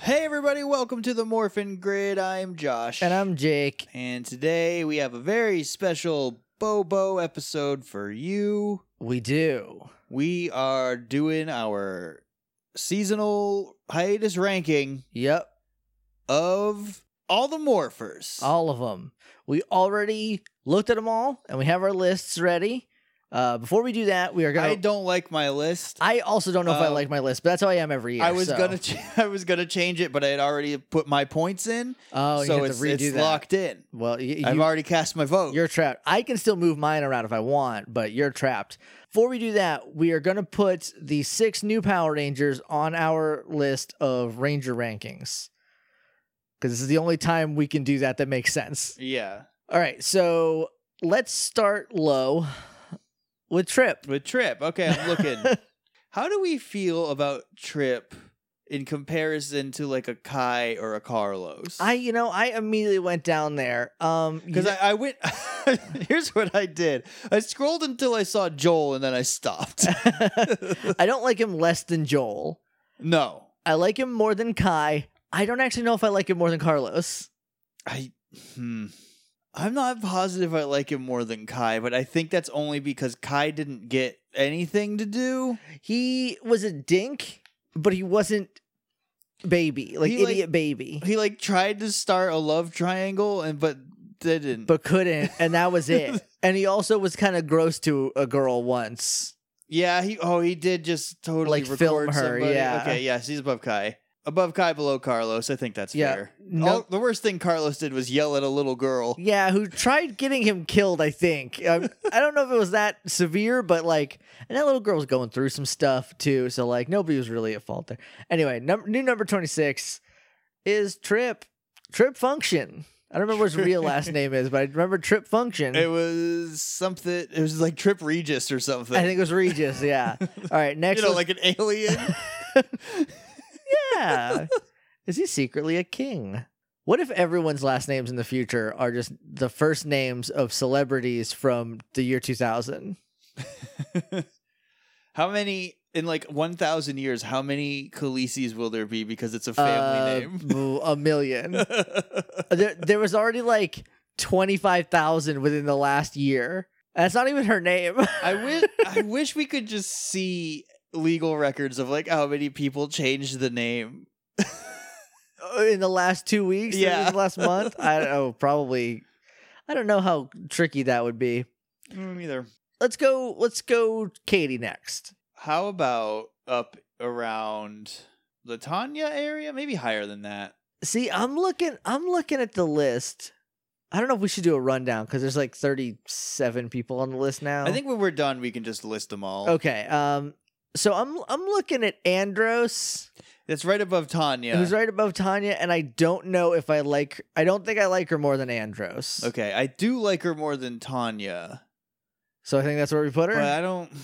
Hey everybody, welcome to the Morphin Grid. I'm Josh. And I'm Jake. And today we have a very special Bobo episode for you. We do. We are doing our seasonal hiatus ranking Yep. of all the morphers. All of them. We already looked at them all, and we have our lists ready. Before we do that, we are gonna. I don't like my list. I also don't know if I like my list, but that's how I am every year. I was so. gonna change it, but I had already put my points in. Oh, so you have to redo it's that. locked in. Well, I've already cast my vote. You're trapped. I can still move mine around if I want, but you're trapped. Before we do that, we are gonna put the 6 new Power Rangers on our list of Ranger rankings because this is the only time we can do that makes sense. Yeah. All right, so let's start low. With Trip. Okay, I'm looking. How do we feel about Trip in comparison to like a Kai or a Carlos? I immediately went down there. Because I went. Here's what I did. I scrolled until I saw Joel, and then I stopped. I don't like him less than Joel. No, I like him more than Kai. I don't actually know if I like him more than Carlos. I'm not positive I like him more than Kai, but I think that's only because Kai didn't get anything to do. He was a dink, but he wasn't baby, idiot baby. He tried to start a love triangle, but didn't. But couldn't, and that was it. And he also was kind of gross to a girl once. Yeah, he did just totally record film her. Somebody. Yeah. Okay, yes, he's above Kai. Above Kai, below Carlos. I think that's fair. No, the worst thing Carlos did was yell at a little girl. Yeah, who tried getting him killed, I think. I don't know if it was that severe, but and that little girl was going through some stuff too, so nobody was really at fault there. Anyway, new number 26 is Trip Function. I don't remember what his real last name is, but I remember Trip Function. It was something. It was like Trip Regis or something. I think it was Regis, yeah. All right, next. Like an alien. Yeah. Is he secretly a king? What if everyone's last names in the future are just the first names of celebrities from the year 2000? How many, in 1,000 years, how many Khaleesi's will there be because it's a family name? A million. there was already 25,000 within the last year. That's not even her name. I wish we could just see legal records of how many people changed the name in the last 2 weeks. Yeah, the last month. I don't know. Probably. I don't know how tricky that would be. Either. Let's go. Katie next. How about up around the Tanya area? Maybe higher than that. See, I'm looking at the list. I don't know if we should do a rundown because there's 37 people on the list now. I think when we're done, we can just list them all. Okay. So I'm looking at Andros. That's right above Tanya. Who's right above Tanya, and I don't know if I don't think I like her more than Andros. Okay, I do like her more than Tanya. So I think that's where we put her. But I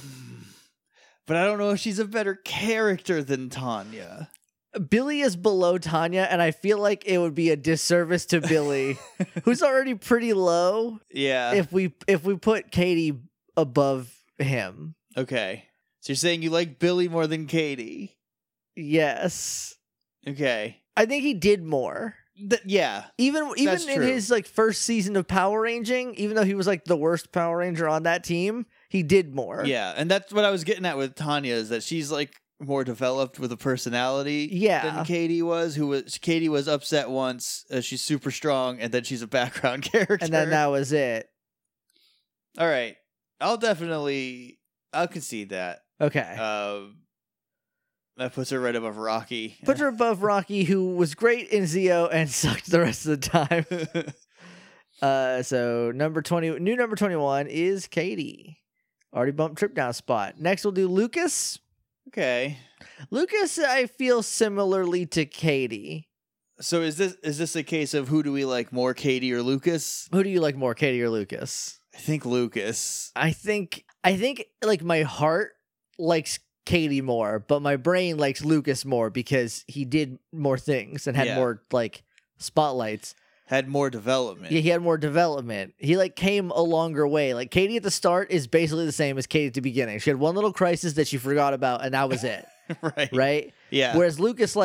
don't know if she's a better character than Tanya. Billy is below Tanya, and I feel like it would be a disservice to Billy, who's already pretty low. Yeah. If we put Katie above him. Okay. So you're saying you like Billy more than Katie? Yes. Okay. I think he did more. Yeah. Even in his first season of Power Ranging, even though he was the worst Power Ranger on that team, he did more. Yeah, and that's what I was getting at with Tanya is that she's more developed with a personality than Katie was. Katie was upset once, she's super strong, and then she's a background character. And then that was it. All right. I'll concede that. Okay. That puts her right above Rocky. Puts her above Rocky, who was great in Zeo and sucked the rest of the time. So new number 21 is Katie. Already bumped Trip down a spot. Next we'll do Lucas. Okay. Lucas, I feel similarly to Katie. So is this a case of who do we like more, Katie or Lucas? Who do you like more, Katie or Lucas? I think Lucas. I think my heart likes Katie more, but my brain likes Lucas more because he did more things and had more spotlights. Had more development. Yeah, he had more development. He came a longer way. Katie at the start is basically the same as Katie at the beginning. She had one little crisis that she forgot about, and that was it. Right. Right? Yeah. Whereas Lucas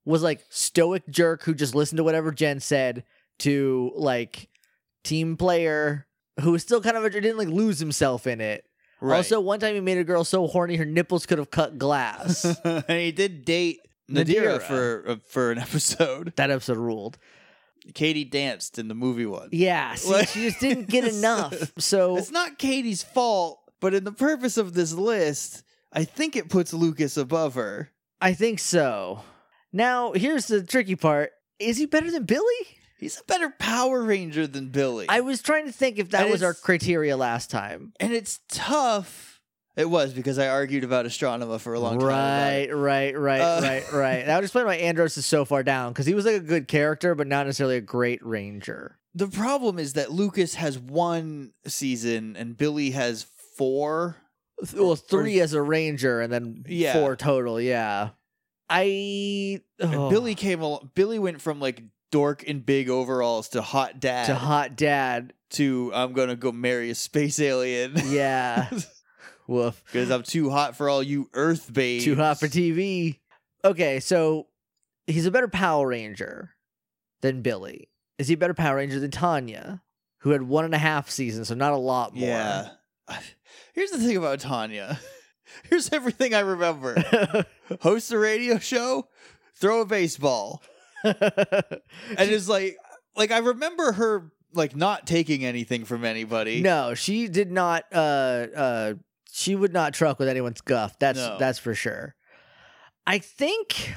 was like stoic jerk who just listened to whatever Jen said to like team player who was still kind of didn't like lose himself in it. Right. Also, one time he made a girl so horny her nipples could have cut glass. And he did date Nadira for an episode. That episode ruled. Katie danced in the movie one. Yeah, see, she just didn't get enough. So it's not Katie's fault, but in the purpose of this list, I think it puts Lucas above her. I think so. Now, here's the tricky part. Is he better than Billy? He's a better Power Ranger than Billy. I was trying to think if that was our criteria last time. And it's tough. It was, because I argued about Astronema for a long time. Right. That would explain why Andros is so far down, because he was like a good character, but not necessarily a great Ranger. The problem is that Lucas has 1 season and Billy has 4. Well, 3 as a Ranger and then 4 total, yeah. And Billy went from like dork in big overalls to hot dad. To I'm going to go marry a space alien. Yeah. Woof. Because I'm too hot for all you Earth babes. Too hot for TV. Okay, so he's a better Power Ranger than Billy. Is he a better Power Ranger than Tanya, who had 1.5 seasons, so not a lot more? Yeah. Here's the thing about Tanya. Here's everything I remember. Host a radio show, throw a baseball. And it's like I remember her like not taking anything from anybody. No, she did not she would not truck with anyone's guff. That's for sure. I think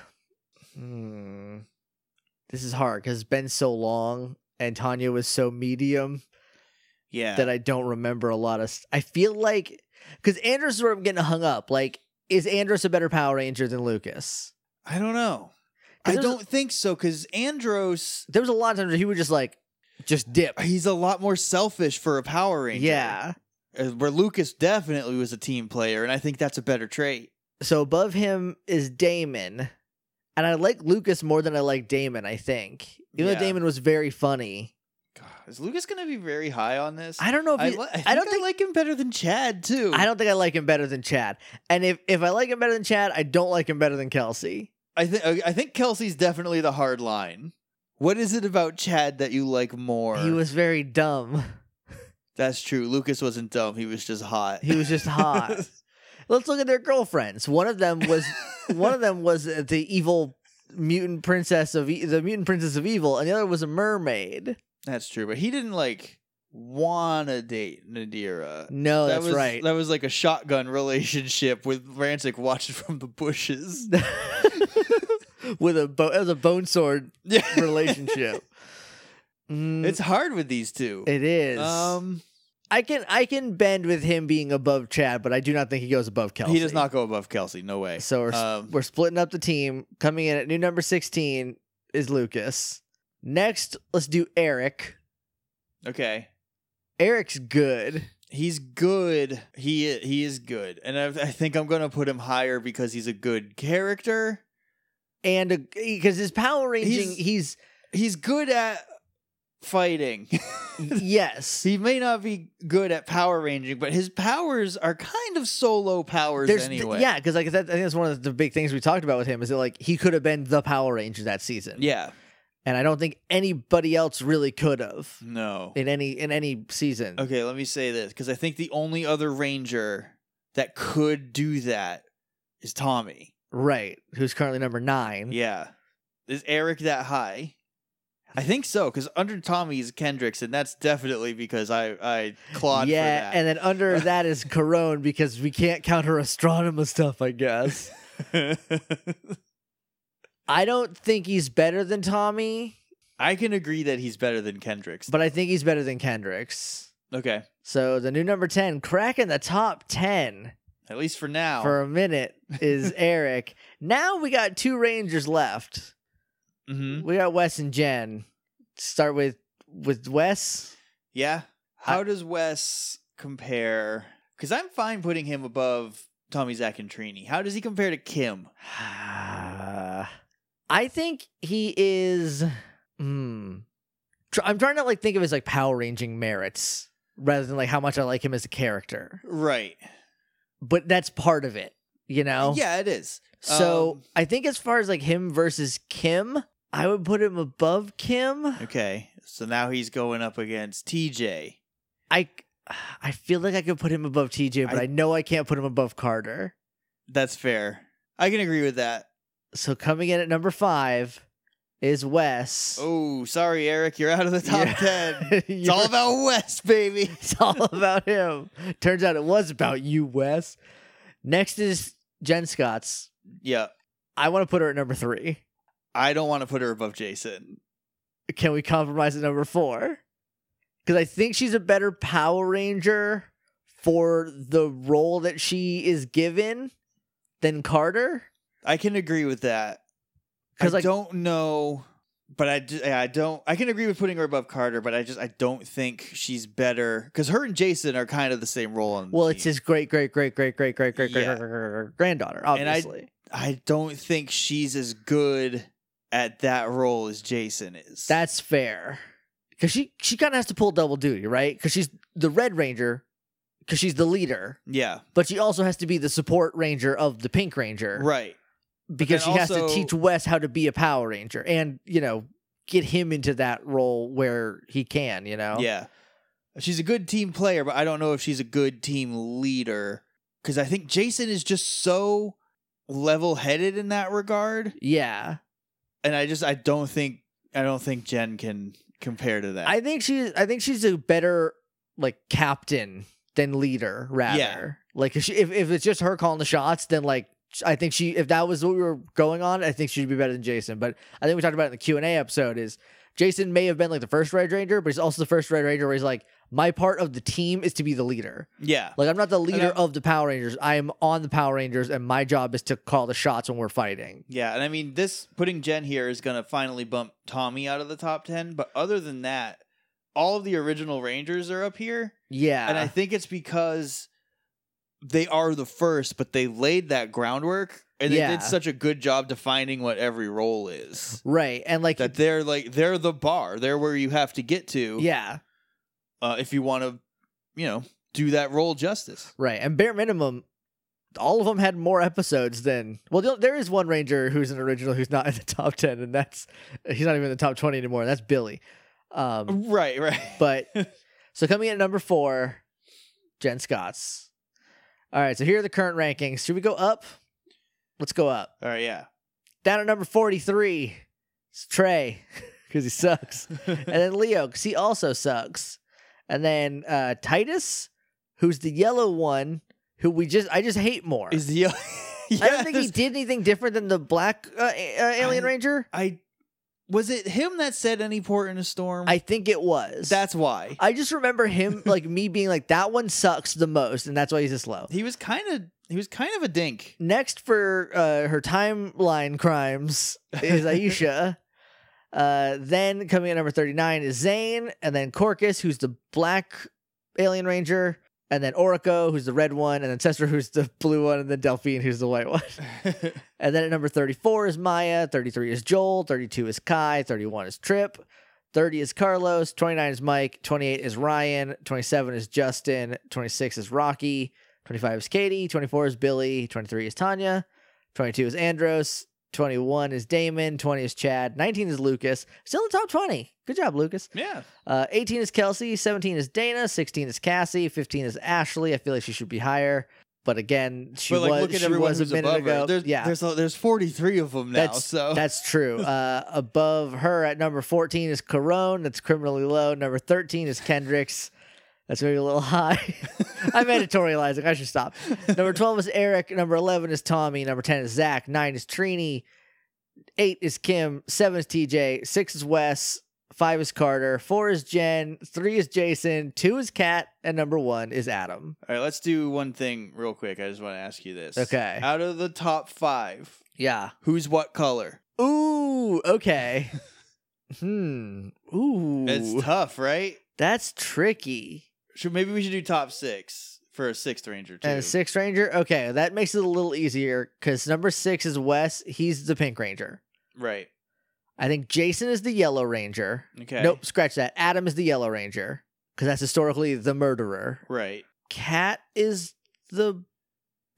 this is hard because it's been so long and Tanya was so medium. Yeah. That I don't remember a lot of I feel like because Andros is where I'm getting hung up. Like, is Andros a better Power Ranger than Lucas? I don't know. I don't think so, because Andros... There was a lot of times where he would just dip. He's a lot more selfish for a Power Ranger. Yeah. Where Lucas definitely was a team player, and I think that's a better trait. So above him is Damon. And I like Lucas more than I like Damon, I think. Even though Damon was very funny. God, is Lucas going to be very high on this? I don't know if I don't like him better than Chad, too. I don't think I like him better than Chad. And if I like him better than Chad, I don't like him better than Kelsey. I think Kelsey's definitely the hard line. What is it about Chad that you like more? He was very dumb. That's true. Lucas wasn't dumb. He was just hot. He was just hot. Let's look at their girlfriends. One of them was the evil mutant princess of the mutant princess of evil, and the other was a mermaid. That's true, but he didn't wanna date Nadira. No, that's right. That was like a shotgun relationship with Rancic watching from the bushes. With it was a bone sword relationship. It's hard with these two. It is. I can bend with him being above Chad, but I do not think he goes above Kelsey. He does not go above Kelsey. No way. So we're splitting up the team. Coming in at new number 16 is Lucas. Next, let's do Eric. Okay. Eric's good. He's good. He is good, and I think I'm gonna put him higher because he's a good character, and because his power ranging, he's good at fighting. Yes, he may not be good at power ranging, but his powers are kind of solo powers anyway. Yeah, because I think that's one of the big things we talked about with him is that he could have been the Power Ranger that season. Yeah. And I don't think anybody else really could have. No. In any season. Okay, let me say this, because I think the only other Ranger that could do that is Tommy. Right. Who's currently number 9. Yeah. Is Eric that high? I think so, because under Tommy is Kendricks, and that's definitely because I clawed for that. Yeah, and then under that is Corone, because we can't count her Astronema stuff, I guess. I don't think he's better than Tommy. I can agree that he's better than Kendricks. But I think he's better than Kendricks. Okay. So the new number 10, cracking the top 10. At least for now. For a minute, is Eric. Now we got 2 Rangers left. Mm-hmm. We got Wes and Jen. Start with Wes. Yeah. How does Wes compare? Because I'm fine putting him above Tommy, Zach, and Trini. How does he compare to Kim? I think he is. I'm trying to think of his power ranging merits rather than how much I like him as a character. Right. But that's part of it. you know? Yeah, it is. So I think as far as like him versus Kim, I would put him above Kim. Okay, so now he's going up against TJ. I feel like I could put him above TJ, but I know I can't put him above Carter. That's fair. I can agree with that. So coming in at number 5 is Wes. Oh, sorry, Eric. You're out of the top 10. It's all about Wes, baby. It's all about him. Turns out it was about you, Wes. Next is Jen Scott's. Yeah. I want to put her at number 3. I don't want to put her above Jason. Can we compromise at number 4? Because I think she's a better Power Ranger for the role that she is given than Carter. I can agree with that. Because I don't know, but I don't. I can agree with putting her above Carter, but I don't think she's better because her and Jason are kind of the same role on. Well, the it's team. his great granddaughter, obviously. And I don't think she's as good at that role as Jason is. That's fair. Because she kind of has to pull double duty, right? Because she's the Red Ranger, because she's the leader. Yeah. But she also has to be the support ranger of the Pink Ranger. Right. Because she has to also- teach Wes how to be a Power Ranger and, get him into that role where he can, Yeah. She's a good team player, but I don't know if she's a good team leader. Because I think Jason is just so level-headed in that regard. Yeah. And I don't think Jen can compare to that. I think she's a better like captain than leader, rather. Yeah. Like if it's just her calling the shots, then like I think if that was what we were going on, I think she'd be better than Jason. But I think we talked about it in the Q&A episode is Jason may have been like the first Red Ranger, but he's also the first Red Ranger where he's like, my part of the team is to be the leader. Yeah. Like I'm not the leader of the Power Rangers. I am on the Power Rangers and my job is to call the shots when we're fighting. Yeah, and I mean, putting Jen here is going to finally bump Tommy out of the top 10, but other than that, all of the original Rangers are up here. Yeah. And I think it's because they are the first, but they laid that groundwork and they did such a good job defining what every role is. Right. And like that they're the bar. They're where you have to get to. Yeah. If you want to, do that role justice. Right. And bare minimum, all of them had more episodes than... Well, there is one Ranger who's an original who's not in the top 10, and he's not even in the top 20 anymore, and that's Billy. Right. But, so coming in at number 4, Jen Scott's. All right, so here are the current rankings. Should we go up? Let's go up. All right, yeah. Down at number 43, it's Trey, because he sucks. And then Leo, because he also sucks. And then Titus, who's the yellow one, who I just hate more. Is the I don't think he did anything different than the black Alien Ranger. Was it him that said any port in a storm? I think it was. That's why. I just remember him like me being like, that one sucks the most, and that's why he's this low. He was kind of a dink. Next for her timeline crimes is Aisha. Then coming at number 39 is Zane, and then Corcus, who's the black Alien Ranger, and then Orico, who's the red one, and then Cestra, who's the blue one, and then Delphine, who's the white one. And then at number 34 is Maya, 33 is Joel, 32 is Kai, 31 is Trip, 30 is Carlos, 29 is Mike, 28 is Ryan, 27 is Justin, 26 is Rocky, 25 is Katie, 24 is Billy, 23 is Tanya, 22 is Andros, 21 is Damon, 20 is Chad, 19 is Lucas, still in the top 20. Good job, Lucas. Yeah. 18 is Kelsey, 17 is Dana, 16 is Cassie, 15 is Ashley. I feel like she should be higher. But again, look at everyone was a who's minute above ago. her. There's 43 of them now. That's true. Above her at number 14 is Corone. That's criminally low. Number 13 is Kendricks. That's maybe a little high. I'm editorializing. I should stop. Number 12 is Eric. Number 11 is Tommy. Number 10 is Zach. 9 is Trini. 8 is Kim. 7 is TJ. 6 is Wes. 5 is Carter. 4 is Jen. 3 is Jason. 2 is Kat. And number 1 is Adam. All right, let's do one thing real quick. I just want to ask you this. Okay. Out of the top 5, Yeah. who's what color? Ooh, okay. Ooh. It's tough, right? That's tricky. Maybe we should do top 6 for a 6th Ranger, too. And a 6th Ranger? Okay, that makes it a little easier because number 6 is Wes. He's the Pink Ranger. Right. I think Jason is the Yellow Ranger. Okay. Nope, scratch that. Adam is the Yellow Ranger because that's historically the murderer. Right. Kat is the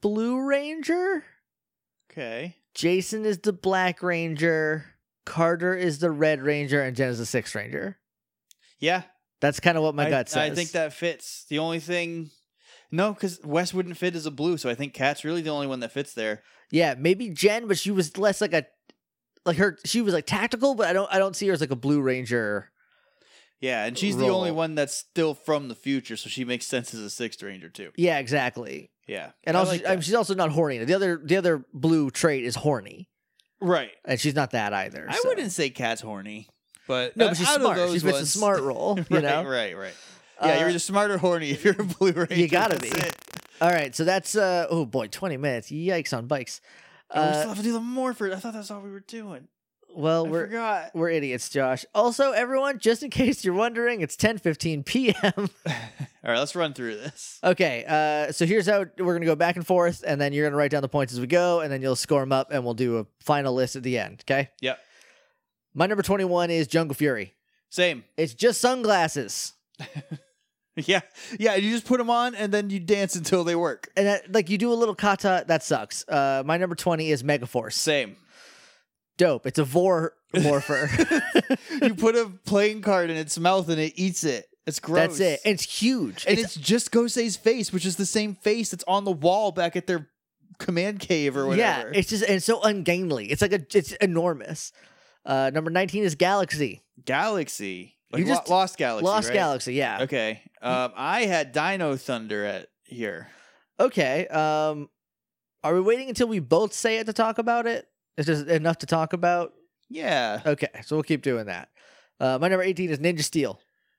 Blue Ranger. Okay. Jason is the Black Ranger. Carter is the Red Ranger, and Jen is the Sixth Ranger. Yeah. That's kind of what my gut says. I think that fits. The only thing... No, because Wes wouldn't fit as a blue, so I think Kat's really the only one that fits there. Yeah, maybe Jen, but she was less like a... she was like tactical, but I don't see her as like a Blue Ranger. Yeah, and she's the only one that's still from the future, so she makes sense as a Sixth Ranger, too. Yeah, exactly. Yeah. And also, she's also not horny. The other blue trait is horny. Right. And she's not that either. I wouldn't say Kat's horny, but... No, but she's smart. She fits a smart role, you know? Right. Yeah, you're either smart or horny if you're a Blue Ranger. You gotta be. It. All right, so that's, 20 minutes. Yikes on bikes. We still have to do the Morphers. I thought that's all we were doing. Well, I forgot. We're idiots, Josh. Also, everyone, just in case you're wondering, it's 10:15 p.m. All right, let's run through this. Okay, so here's how we're going to go back and forth, and then you're going to write down the points as we go, and then you'll score them up, and we'll do a final list at the end, okay? Yep. My number 21 is Jungle Fury. Same. It's just sunglasses. Yeah, you just put them on, and then you dance until they work. And that, you do a little kata, that sucks. My number 20 is Megaforce. Same. Dope. It's a morpher. You put a playing card in its mouth, and it eats it. It's gross. That's it. And it's huge. And it's just Gosei's face, which is the same face that's on the wall back at their command cave or whatever. Yeah, it's so ungainly. It's it's enormous. Number 19 is Galaxy. Galaxy. Like You just- Lost Galaxy, Lost right? Galaxy, yeah. Okay. I had Dino Thunder at here. Okay. Are we waiting until we both say it to talk about it? Is this enough to talk about? Yeah. Okay, so we'll keep doing that. My number 18 is Ninja Steel.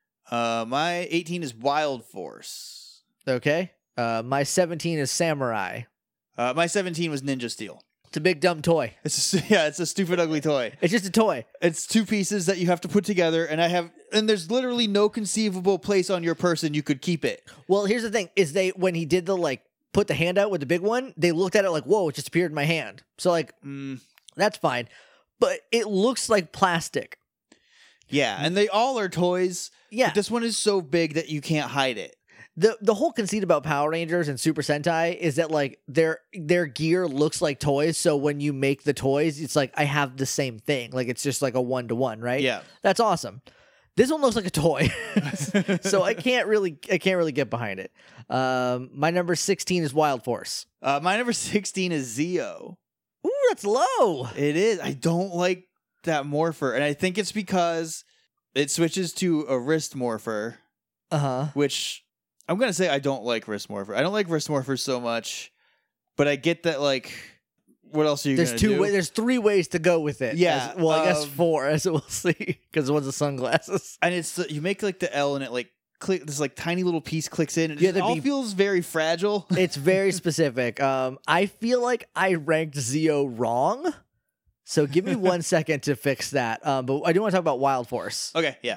My 18 is Wild Force. Okay. My 17 is Samurai. My 17 was Ninja Steel. It's a big dumb toy. It's a stupid ugly toy. It's just a toy. It's two pieces that you have to put together, and there's literally no conceivable place on your person you could keep it. Well, here's the thing: is when he did the put the hand out with the big one, they looked at it like, whoa, it just appeared in my hand. So that's fine, but it looks like plastic. Yeah, and they all are toys. Yeah, but this one is so big that you can't hide it. The whole conceit about Power Rangers and Super Sentai is that their gear looks like toys. So when you make the toys, it's like I have the same thing. Like it's just like a 1-to-1, right? Yeah, that's awesome. This one looks like a toy, so I can't really get behind it. My number 16 is Wild Force. My number 16 is Zeo. Ooh, that's low. It is. I don't like that morpher, and I think it's because it switches to a wrist morpher. Which I'm gonna say I don't like wrist morpher. I don't like wrist morphers so much, but I get that. What else are you gonna do? There's 3 ways to go with it. Yeah. I guess 4, as we'll see, because one's the sunglasses. And it's you make the L, and it click. This tiny little piece clicks in, and Yeah, it all feels very fragile. It's very specific. I feel like I ranked Zeo wrong. So give me 1 second to fix that. But I do want to talk about Wild Force. Okay, yeah.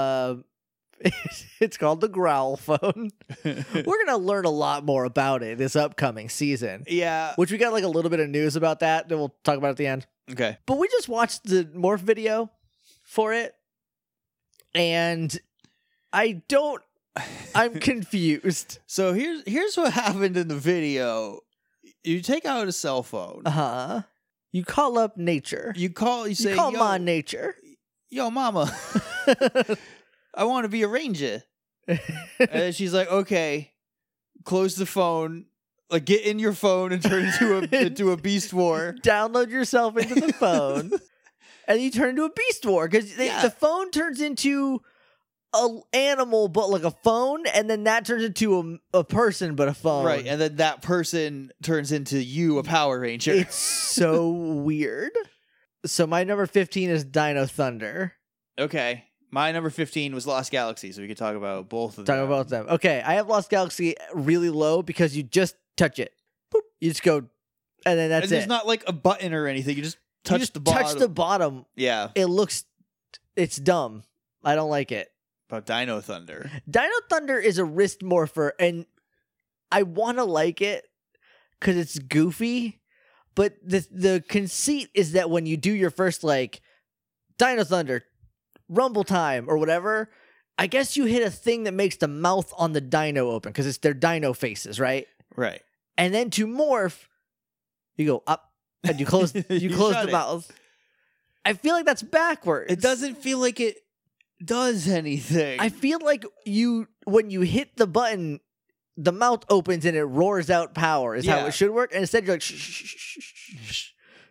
It's called the Growl Phone. We're gonna learn a lot more about it this upcoming season. Yeah. Which we got a little bit of news about that we'll talk about at the end. Okay. But we just watched the morph video for it, and I'm confused. So here's what happened in the video. You take out a cell phone. You call up nature. You say, call Mom Nature. Yo, mama. I want to be a ranger. And she's like, okay, close the phone. Get in your phone and turn into a beast war. Download yourself into the phone. And you turn into a beast war. Because the phone turns into an animal, but like a phone. And then that turns into a person, but a phone. Right. And then that person turns into you, a Power Ranger. It's so weird. So my number 15 is Dino Thunder. Okay. My number 15 was Lost Galaxy, so we could talk about both of them. Talk about them. Okay, I have Lost Galaxy really low because you just touch it. Boop. You just go, and then that's it. There's not a button or anything. You just touch the bottom. Touch the bottom. Yeah. It's dumb. I don't like it. About Dino Thunder. Dino Thunder is a wrist morpher, and I want to like it because it's goofy, but the conceit is that when you do your first, Dino Thunder, Rumble Time or whatever, I guess you hit a thing that makes the mouth on the dino open because it's their dino faces, right? Right. and then to morph, you go up and you close you close shut the it. mouth. I feel like that's backwards. It doesn't feel like it does anything. I feel like when you hit the button, the mouth opens and it roars out power is how Yeah. it should work. And instead you're like, shh, shh, shh, shh, shh, shh.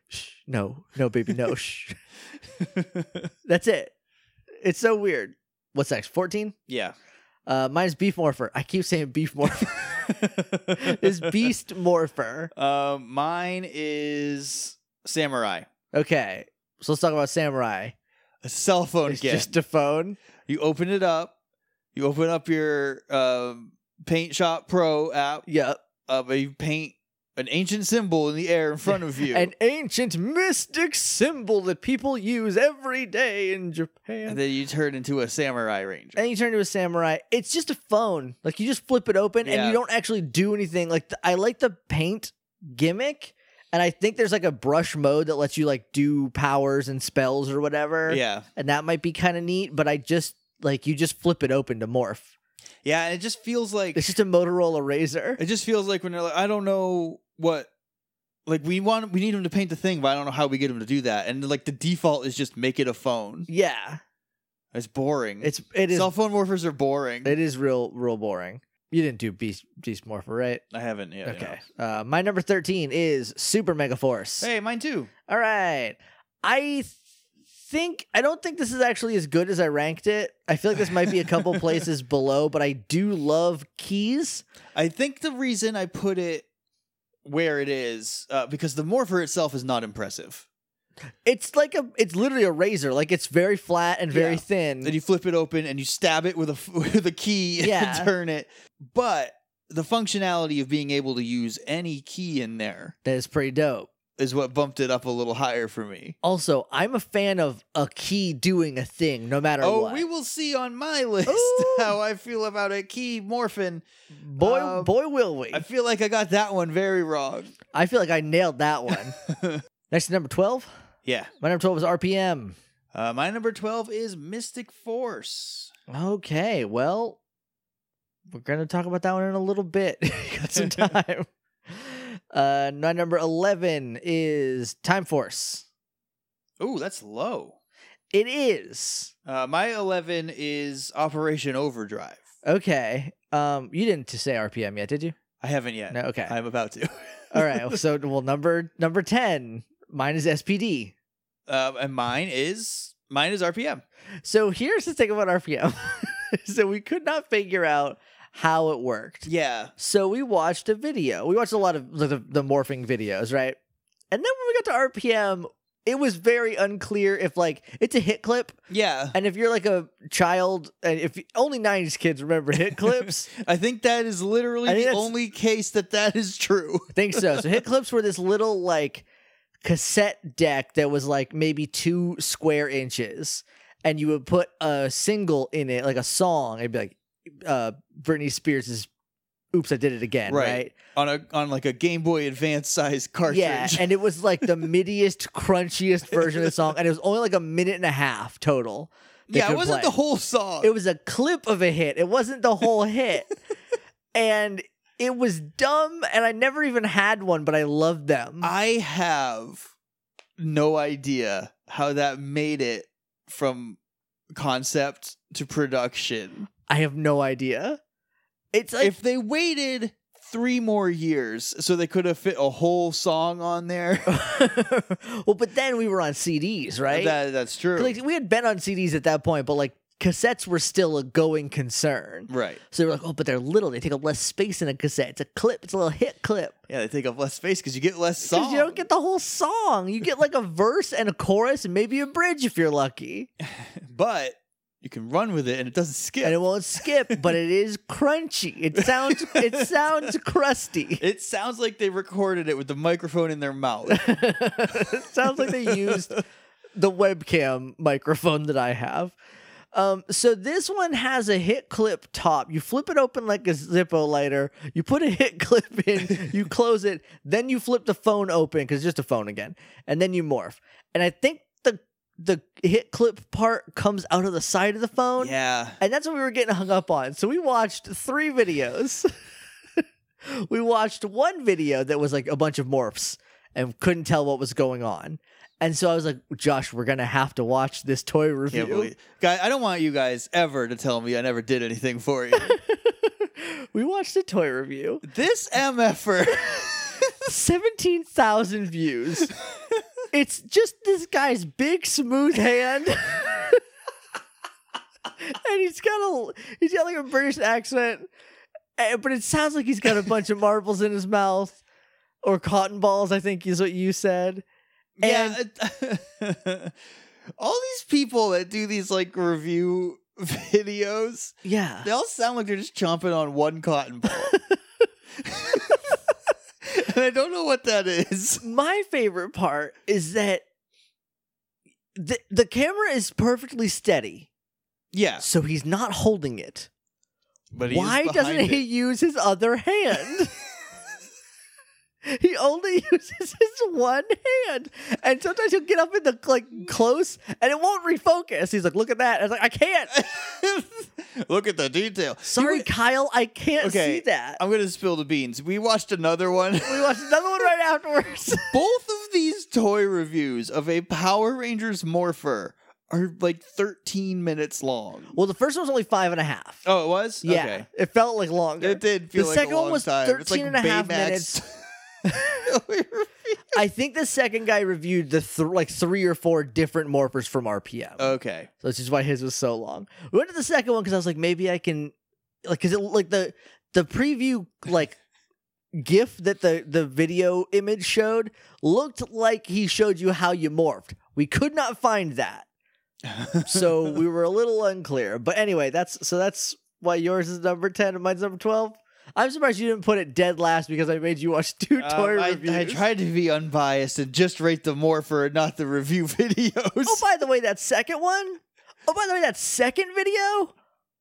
No, baby, no. Shh. That's it. It's so weird. What's next? 14? Yeah. Mine's Beef Morpher. I keep saying Beef Morpher. It's Beast Morpher. Mine is Samurai. Okay, so let's talk about Samurai. A cell phone It's again. just a phone. You open it up. You open up your Paint Shop Pro app. Yep. But you paint an ancient symbol in the air in front of you. An ancient mystic symbol that people use every day in Japan. And then you turn into a samurai ranger. And you turn into a samurai. It's just a phone. Like, you just flip it open and Yeah. you don't actually do anything. Like, I like the paint gimmick. And I think there's like a brush mode that lets you like do powers and spells or whatever. Yeah. And that might be kind of neat. But I just like, you just flip it open to morph. Yeah, and it just feels like It's just a Motorola Razr. it just feels like when they're like, I don't know what, like we need him to paint the thing, but I don't know how we get him to do that. And like the default is just make it a phone. Yeah. It's boring. It is Cell phone morphers are boring. It is real boring. You didn't do Beast Morpher, right? I haven't yet. Okay. My number 13 is Super Mega Force. Hey, mine too. All right. I don't think this is actually as good as I ranked it. I feel like this might be a couple places below, but I do love keys. I think the reason I put it where it is because the morpher itself is not impressive. It's literally a razor. Like, it's very flat and very Yeah. thin. Then you flip it open and you stab it with a key Yeah. and turn it. But the functionality of being able to use any key in there That is pretty dope. is what bumped it up a little higher for me. Also, I'm a fan of a key doing a thing, no matter what. We will see on my list Ooh. how I feel about a key morphin. Boy, will we. I feel like I got that one very wrong. I feel like I nailed that one. Next to number 12. Yeah. My number 12 is RPM. My number 12 is Mystic Force. Okay, well, we're going to talk about that one in a little bit. Got some time. My number 11 is Time Force. Ooh, that's low. It is. My 11 is Operation Overdrive. Okay. You didn't say RPM yet, did you? I haven't yet. No, okay. I'm about to. All right. So, well, number 10, mine is SPD. And mine is RPM. So here's the thing about RPM. So we could not figure out how it worked. Yeah. So we watched a video. We watched a lot of the morphing videos, right? And then when we got to RPM, it was very unclear if like it's a hit clip. Yeah. And if you're like a child, and if only 90s kids remember hit clips, I think that is literally I think the that's- only case that is true. I think so. So hit clips were this little like cassette deck that was like maybe 2 square inches, and you would put a single in it, like a song. It'd be like Britney Spears' "Oops, I Did It Again," right? On like a Game Boy Advance size cartridge. Yeah, and it was like the middiest, crunchiest version of the song, and it was only like a minute and a half total. they Yeah, it could wasn't play. the whole song. It was a clip of a hit. It wasn't the whole hit. And it was dumb, and I never even had one, but I loved them. I have no idea how that made it from concept to production. I have no idea. It's like If they waited 3 more years so they could have fit a whole song on there. well, but then we were on CDs, right? That's true. Like, we had been on CDs at that point, but like cassettes were still a going concern. Right. So they were like, oh, but they're little. They take up less space in a cassette. It's a clip. It's a little hit clip. Yeah, they take up less space because you get less songs. Because you don't get the whole song. You get like a verse and a chorus and maybe a bridge if you're lucky. But you can run with it and it doesn't skip. And it won't skip, but it is crunchy. It sounds crusty. It sounds like they recorded it with the microphone in their mouth. It sounds like they used the webcam microphone that I have. So this one has a hit clip top. You flip it open like a Zippo lighter. You put a hit clip in, you close it, then you flip the phone open because it's just a phone again, and then you morph. And I think the hit clip part comes out of the side of the phone. Yeah. And that's what we were getting hung up on. So we watched 3 videos. we watched one video that was like a bunch of morphs and couldn't tell what was going on. And so I was like, Josh, we're going to have to watch this toy review. Guys, I don't want you guys ever to tell me I never did anything for you. We watched a toy review. This MFer. 17,000 views. It's just this guy's big, smooth hand. And he's got like a British accent. But it sounds like he's got a bunch of marbles in his mouth. Or cotton balls, I think is what you said. And all these people that do these like review videos, yeah, they all sound like they're just chomping on one cotton ball. And I don't know what that is. My favorite part is that the camera is perfectly steady. Yeah. So he's not holding it. But why doesn't he use his other hand? He only uses his one hand. And sometimes he'll get up in the like close and it won't refocus. He's like, look at that. I was like, I can't. Look at the detail. Sorry, Kyle, I can't see that. I'm gonna spill the beans. We watched another one. We watched another one right afterwards. Both of these toy reviews of a Power Rangers Morpher are like 13 minutes long. Well, the first one was only 5.5. Oh, it was? Yeah. Okay. It felt like longer. It did feel like a long time. The second one was 13 it's like and a half Baymax. minutes. I think the second guy reviewed the 3 or 4 different morphers from RPM. Okay. So that's just why his was so long. We went to the second one because I was like, maybe I can, like, because it like the preview like GIF that the video image showed looked like he showed you how you morphed. We could not find that, so we were a little unclear. But anyway, that's why yours is number 10 and mine's number 12. I'm surprised you didn't put it dead last because I made you watch 2 toy reviews. I tried to be unbiased and just rate the Morpher and not the review videos. Oh, by the way, that second video,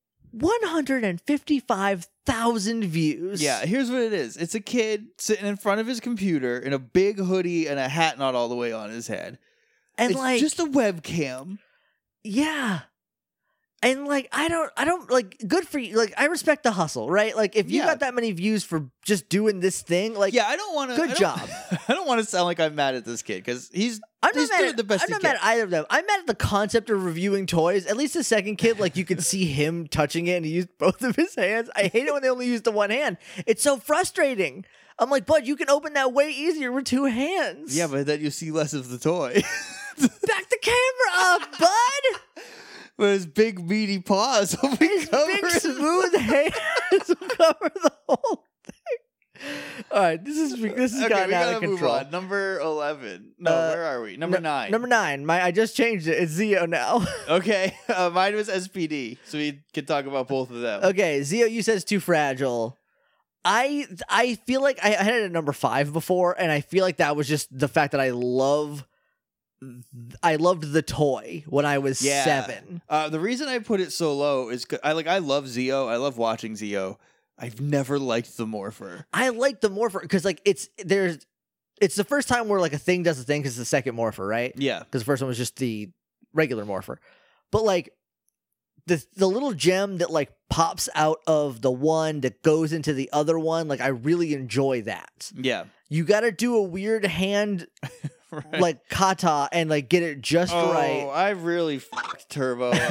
155,000 views. Yeah, here's what it is. It's a kid sitting in front of his computer in a big hoodie and a hat not all the way on his head. And it's like just a webcam. Yeah. And like I don't like, good for you. Like, I respect the hustle, right? Like, if you got that many views for just doing this thing, like, yeah, I don't want to. Good job. I don't want to sound like I'm mad at this kid because he's doing the best. I'm not mad at either of them. I'm mad at the concept of reviewing toys. At least the second kid, like, you could see him touching it and he used both of his hands. I hate it when they only use the one hand. It's so frustrating. I'm like, bud, you can open that way easier with 2 hands. Yeah, but then you see less of the toy. Back the camera up, bud. But his big meaty paws will be His big smooth hands will cover the whole thing. All right, this is okay, gotten out of control. Move on. Number 11. No, where are we? Number 9. Number 9. I just changed it. It's Zeo now. Okay, mine was SPD, so we can talk about both of them. Okay, Zeo, you said it's too fragile. I feel like I had it at number 5 before, and I feel like that was just the fact that I loved the toy when I was 7. The reason I put it so low is I love Zeo. I love watching Zeo. I've never liked the Morpher. I like the Morpher because like it's the first time where like a thing does a thing because it's the second Morpher, right? Yeah, because the first one was just the regular Morpher, but like the little gem that like pops out of the one that goes into the other one, like I really enjoy that. Yeah, you got to do a weird hand. right. Like kata and like get it just right. Oh, I really fucked Turbo up.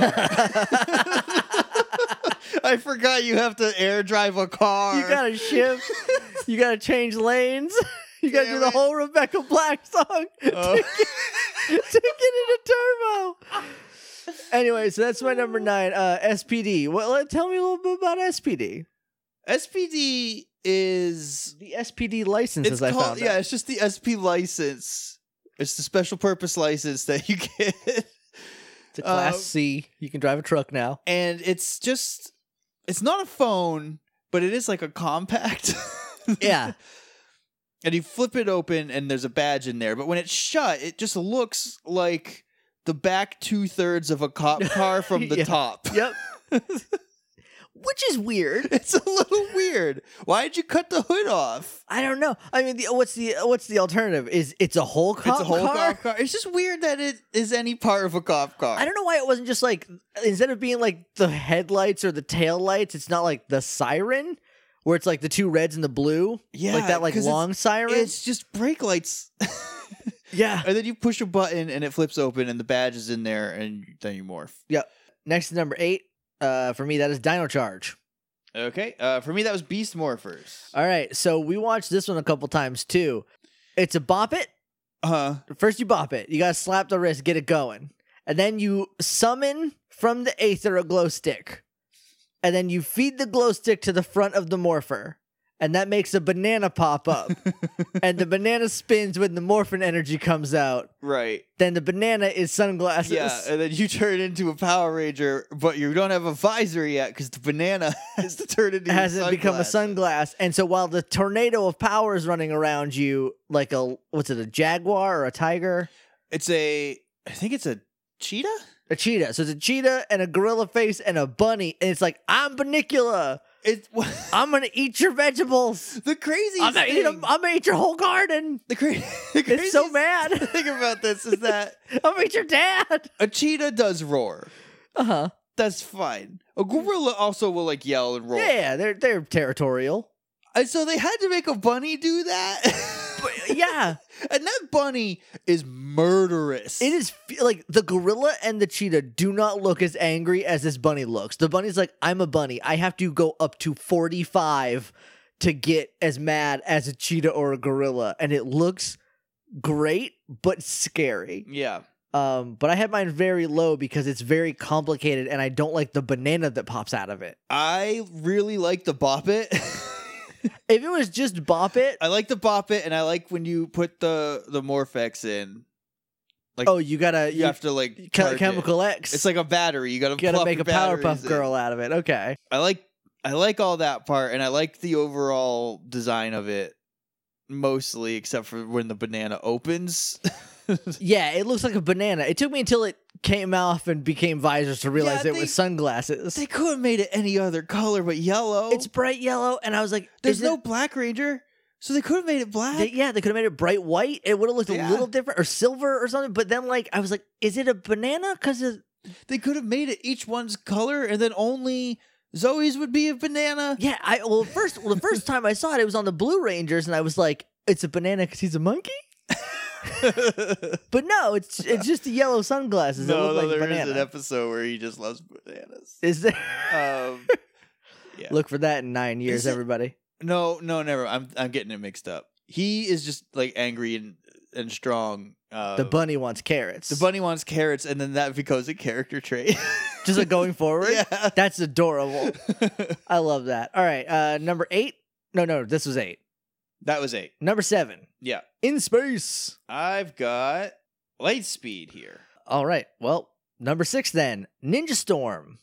I forgot you have to air drive a car. You gotta shift. You gotta change lanes. You gotta do the whole Rebecca Black song to get into Turbo. Anyway, so that's my number 9. SPD. Well, tell me a little bit about SPD. SPD is the SPD license, as I found out. Yeah, it's just the SP license. It's the special purpose license that you get. It's a Class C. You can drive a truck now. And it's not a phone, but it is like a compact. Yeah. And you flip it open and there's a badge in there. But when it's shut, it just looks like the back 2/3 of a cop car from the top. Yep. Which is weird. It's a little weird. Why'd you cut the hood off? I don't know. I mean, what's the alternative? It's a whole cop car? It's a whole cop car. It's just weird that it is any part of a cop car. I don't know why it wasn't just like, instead of being like the headlights or the tail lights, it's not like the siren, where it's like the two reds and the blue, Yeah, like that, like 'cause long siren. It's just brake lights. Yeah. And then you push a button and it flips open and the badge is in there and then you morph. Yep. Next is number 8. For me, that is Dino Charge. Okay. For me, that was Beast Morphers. All right, so we watched this one a couple times too. It's a bop it. First you bop it. You gotta slap the wrist, get it going. And then you summon from the Aether a glow stick. And then you feed the glow stick to the front of the morpher. And that makes a banana pop up. And the banana spins when the morphin energy comes out. Right. Then the banana is sunglasses. Yeah, and then you turn into a Power Ranger, but you don't have a visor yet because the banana has to turn into Hasn't become a sunglass. And so while the tornado of power is running around you, like a jaguar or a tiger? I think it's a cheetah? A cheetah. So it's a cheetah and a gorilla face and a bunny. And it's like, I'm Bunnicula. I'm going to eat your vegetables. The craziest I'm going to eat your whole garden. It's so mad. The thing about this is that I'm going to eat your dad. a cheetah does roar. Uh-huh. That's fine. A gorilla also will like yell and roar. Yeah, they're territorial. And so they had to make a bunny do that. Yeah. And that bunny is murderous. It is like the gorilla and the cheetah do not look as angry as this bunny looks. The bunny's like, I'm a bunny. I have to go up to 45 to get as mad as a cheetah or a gorilla. And it looks great, but scary. Yeah. But I had mine very low because it's very complicated and I don't like the banana that pops out of it. I really like the Bop It. If it was just Bop It. I like the Bop It, and I like when you put the Morphex in. Like, oh, you have to like charge Chemical it. X. It's like a battery. You gotta make a Powerpuff Girl out of it. Okay. I like all that part, and I like the overall design of it mostly, except for when the banana opens. Yeah, it looks like a banana. It took me until it came off and became visors to realize it they- was sunglasses. They could have made it any other color but yellow. It's bright yellow, and I was like, There's is no it- Black Ranger, so they could have made it black. they could have made it bright white. It would have looked a Yeah. little different, or silver or something. But then, like, I was like, is it a banana? Because They could have made it each one's color, and then only Zoe's would be a banana. yeah, the first time I saw it, it was on the Blue Rangers, and I was like, it's a banana because he's a monkey. But no, it's just the yellow sunglasses that look like there banana. is an episode where he just loves bananas. Is there? Yeah. Look for that in 9 years, Is it- everybody. No, never. I'm getting it mixed up. He is just like angry and strong. The bunny wants carrots. The bunny wants carrots, and then that becomes a character trait. Just like going forward. Yeah. That's adorable. I love that. All right, number 8. No, this was 8. That was 8. Number 7. Yeah. In space. I've got Lightspeed here. All right. Well, number 6 then. Ninja Storm.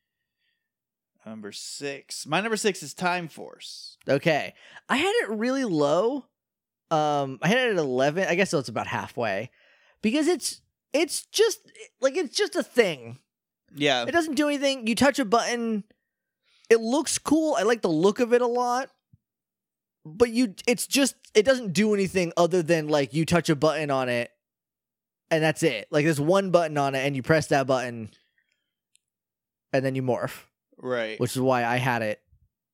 Number 6. My number 6 is Time Force. Okay. I had it really low. I had it at 11. I guess it's about halfway. Because it's just a thing. Yeah. It doesn't do anything. You touch a button. It looks cool. I like the look of it a lot. But it doesn't do anything other than like you touch a button on it and that's it. Like there's one button on it and you press that button and then you morph. Right. Which is why I had it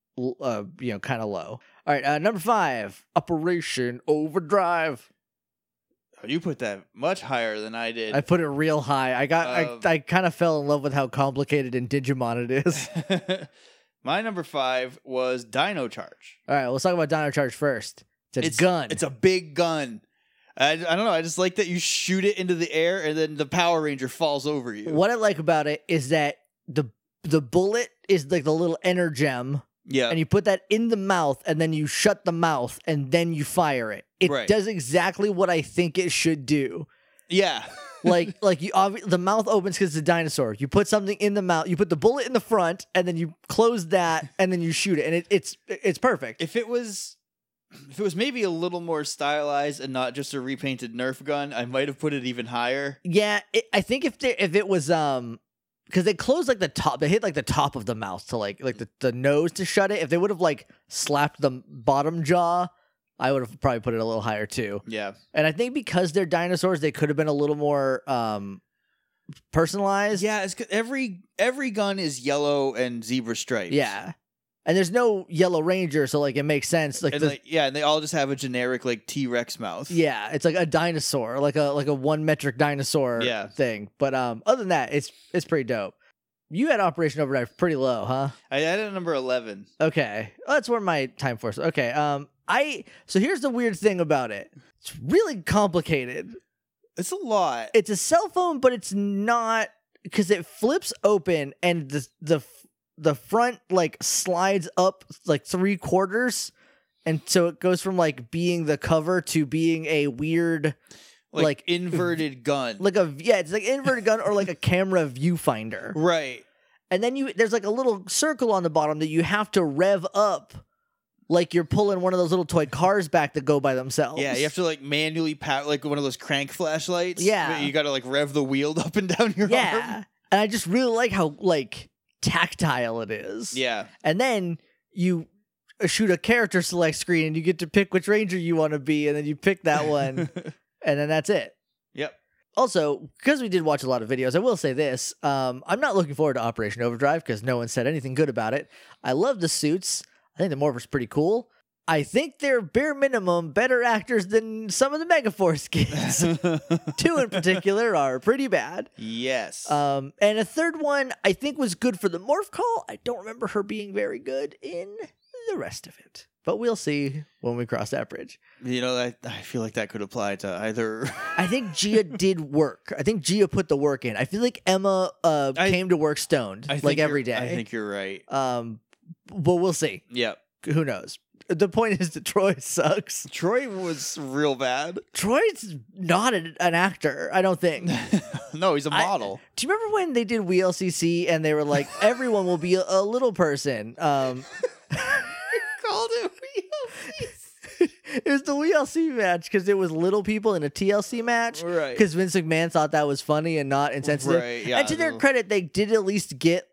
kind of low. All right, number 5, Operation Overdrive. Oh, you put that much higher than I did. I put it real high. I kind of fell in love with how complicated in Digimon it is. My number 5 was Dino Charge. All right, let's talk about Dino Charge first. It's a gun. It's a big gun. I don't know. I just like that you shoot it into the air and then the Power Ranger falls over you. What I like about it is that the bullet is like the little energem. Yeah. And you put that in the mouth and then you shut the mouth and then you fire it. It Right. does exactly what I think it should do. Yeah. Like the mouth opens because it's a dinosaur. You put something in the mouth, you put the bullet in the front, and then you close that, and then you shoot it, and it's perfect. If it was maybe a little more stylized and not just a repainted Nerf gun, I might have put it even higher. Yeah, I think if it was because they closed like the top, they hit like the top of the mouth to like the nose to shut it. If they would have like slapped the bottom jaw, I would have probably put it a little higher too. Yeah. And I think because they're dinosaurs, they could have been a little more personalized. Yeah, it's every gun is yellow and zebra stripes. Yeah. And there's no Yellow Ranger, so like it makes sense. Like, and and they all just have a generic like T-Rex mouth. yeah, it's like a dinosaur, like a 1 metric dinosaur thing. But other than that, it's pretty dope. You had Operation Overdrive pretty low, huh? I had it at number 11. Okay, well, that's where my Time Force. Okay, so here's the weird thing about it. It's really complicated. It's a lot. It's a cell phone, but it's not, because it flips open and the front like slides up like 3/4, and so it goes from like being the cover to being a weird like inverted gun. It's like inverted gun or like a camera viewfinder. Right. And then there's like a little circle on the bottom that you have to rev up, like you're pulling one of those little toy cars back that go by themselves. Yeah, you have to like manually power, like one of those crank flashlights. Yeah. You got to like rev the wheel up and down your arm. And I just really like how like tactile it is. Yeah. And then you shoot a character select screen and you get to pick which ranger you want to be, and then you pick that one and then that's it. Yep. Also, because we did watch a lot of videos, I will say this. I'm not looking forward to Operation Overdrive because no one said anything good about it. I love the suits. I think the Morphers pretty cool. I think they're bare minimum better actors than some of the Megaforce kids. 2 in particular are pretty bad. Yes. And a third one I think was good for the Morph Call. I don't remember her being very good in the rest of it. But we'll see when we cross that bridge. You know, I feel like that could apply to either. I think Gia did work. I think Gia put the work in. I feel like Emma came to work stoned like every day. I think you're right. But we'll see. Yep. Who knows? The point is that Troy sucks. Troy was real bad. Troy's not an actor, I don't think. No, he's a model. Do you remember when they did WeLCC and they were like, everyone will be a little person? Called it WeLCC. It was the WeLC match because it was little people in a TLC match. Right. Because Vince McMahon thought that was funny and not insensitive. Right, yeah, and to their credit, they did at least get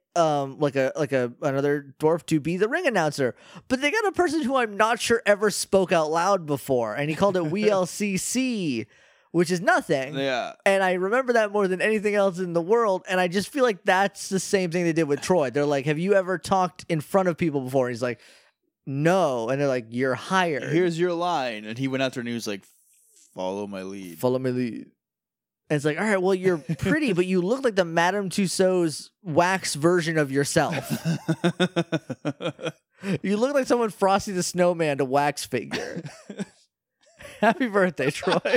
another dwarf to be the ring announcer, but they got a person who I'm not sure ever spoke out loud before, and he called it WeLCC, which is nothing. Yeah. And I remember that more than anything else in the world, and I just feel like that's the same thing they did with Troy. They're like, have you ever talked in front of people before? And he's like, no. And they're like, you're hired. Here's your line. And he went out there and he was like, follow my lead. Follow my lead. And it's like, all right, well, you're pretty, but you look like the Madame Tussauds wax version of yourself. You look like someone Frosty the Snowman to wax figure. Happy birthday, Troy.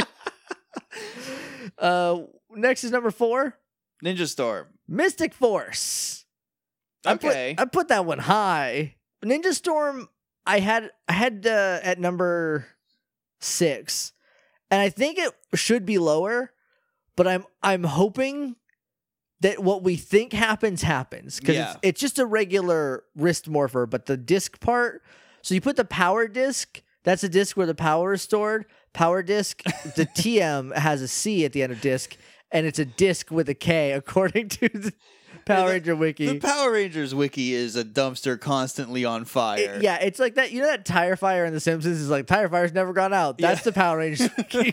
Next is number 4. Ninja Storm. Mystic Force. Okay. I put that one high. Ninja Storm, I had at number 6, and I think it should be lower. But I'm hoping that what we think happens because it's just a regular wrist morpher, but the disc part. So you put the power disc. That's a disc where the power is stored. Power disc. The TM has a C at the end of disc, and it's a disc with a K, according to the Power Ranger wiki. The Power Rangers wiki is a dumpster constantly on fire. It's like that. You know that tire fire in The Simpsons is like tire fire's never gone out. That's the Power Rangers wiki.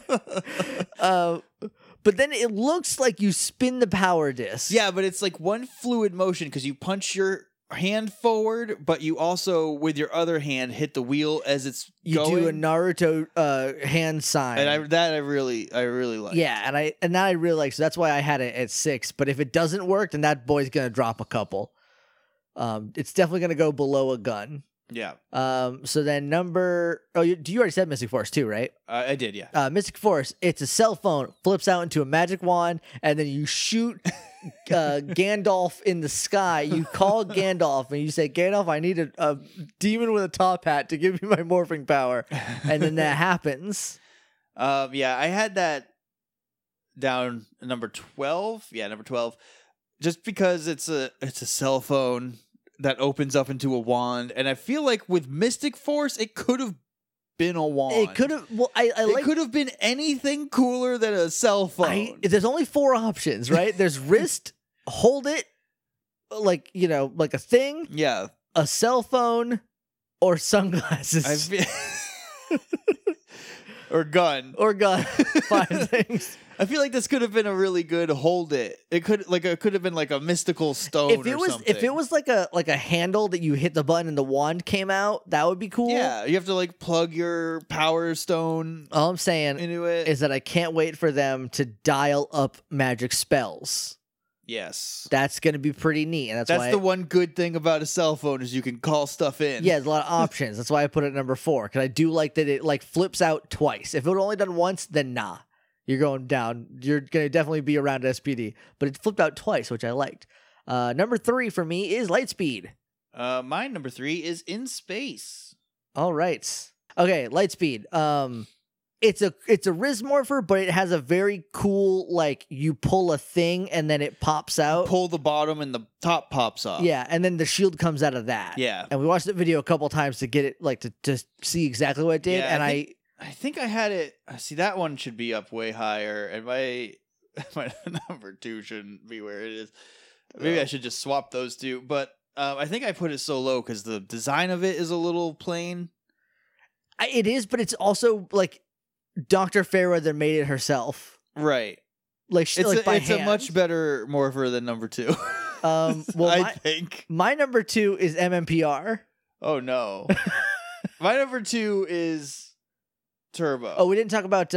But then it looks like you spin the power disc. Yeah, but it's like one fluid motion because you punch your hand forward, but you also, with your other hand, hit the wheel as it's going. You do a Naruto hand sign. And I really like. Yeah, and that I really like. So that's why I had it at 6. But if it doesn't work, then that boy's going to drop a couple. It's definitely going to go below a gun. Yeah. So then you already said Mystic Force too, right? I did, yeah. Mystic Force, it's a cell phone, flips out into a magic wand, and then you shoot Gandalf in the sky. You call Gandalf and you say, Gandalf, I need a demon with a top hat to give me my morphing power. And then that happens. Yeah, I had that down number 12. Yeah, number 12. Just because it's a cell phone that opens up into a wand, and I feel like with Mystic Force, it could have been a wand. It could have. Well, it could have been anything cooler than a cell phone. There's only 4 options, right? There's wrist, hold it, like a thing. Yeah, a cell phone, or sunglasses. or gun. or gun. 5 things. I feel like this could have been a really good hold it. It could have been like a mystical stone If it or was something. if it was like a handle that you hit the button and the wand came out, that would be cool. Yeah, you have to like plug your power stone All I'm saying into it. is that I can't wait for them to dial up magic spells. Yes. That's going to be pretty neat, and that's why the one good thing about a cell phone is you can call stuff in. yeah, there's a lot of options. That's why I put it at number 4, because I do like that it like flips out twice. If it would only done once, then nah. You're going down. You're going to definitely be around SPD. But it flipped out twice, which I liked. Number 3 for me is Lightspeed. My number 3 is In Space. All right. Okay, Lightspeed. It's a Riz Morpher, but it has a very cool, like, you pull a thing and then it pops out. Pull the bottom and the top pops off. Yeah, and then the shield comes out of that. Yeah. And we watched the video a couple times to get it, like, to see exactly what it did. Yeah, and I think I had it. See, that one should be up way higher, and my number 2 shouldn't be where it is. Maybe I should just swap those two. But I think I put it so low because the design of it is a little plain. It is, but it's also like Dr. Fairweather made it herself. Right. Like it's a much better morpher than number 2. Well, I think my number 2 is MMPR. Oh no, my number 2 is Turbo. Oh, we didn't talk about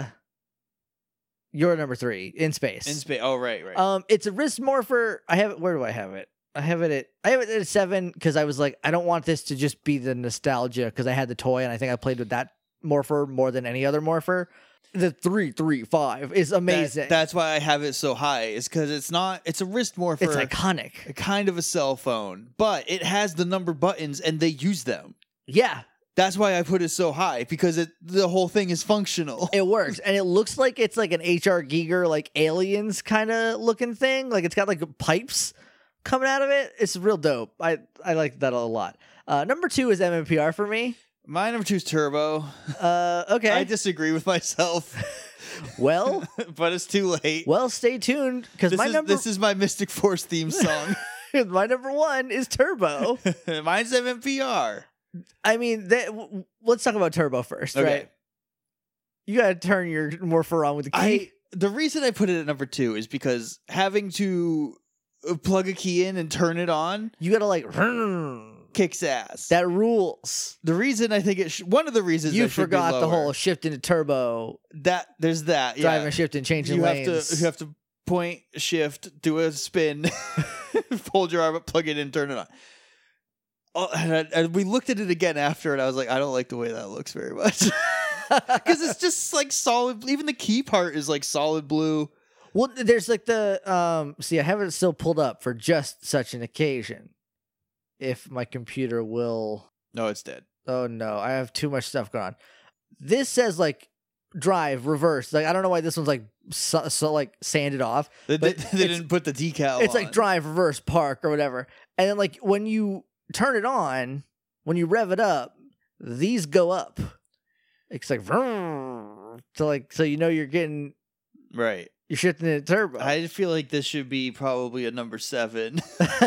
your number 3, In Space. In Space. Oh, right. It's a Riz Morpher. I have it. Where do I have it? I have it at 7 because I was like, I don't want this to just be the nostalgia because I had the toy and I think I played with that morpher more than any other morpher. The 335 is amazing. That's why I have it so high. Is because it's a wrist morpher. It's iconic. Kind of a cell phone, but it has the number buttons and they use them. Yeah. That's why I put it so high because the whole thing is functional. It works, and it looks like it's like an H.R. Giger like aliens kind of looking thing. Like it's got like pipes coming out of it. It's real dope. I like that a lot. Number 2 is MMPR for me. My number 2 is Turbo. Okay. I disagree with myself. Well, but it's too late. Well, stay tuned because this is my Mystic Force theme song. My number 1 is Turbo. Mine's MMPR. I mean, let's talk about Turbo first, Okay. right? You got to turn your morpher on with the key. The reason I put it at number 2 is because having to plug a key in and turn it on, you got to like kicks ass. That rules. The reason I think one of the reasons you forgot the whole shift into turbo. There's that. Driving and shifting, changing lanes. You have to point, shift, do a spin, fold your arm up, plug it in, turn it on. Oh, and we looked at it again after, and I was like, I don't like the way that looks very much. Because it's just like solid. Even the key part is like solid blue. Well, there's like the see, I have it still pulled up for just such an occasion. If my computer will. No, it's dead. Oh no, I have too much stuff going on. This says like drive, reverse. Like I don't know why this one's like so like sanded off. They didn't put the decal. It's like drive, reverse, park, or whatever. And then like when you turn it on, when you rev it up, these go up. It's like vroom. So you know you're getting right. You're shifting into turbo. I feel like this should be probably a number 7.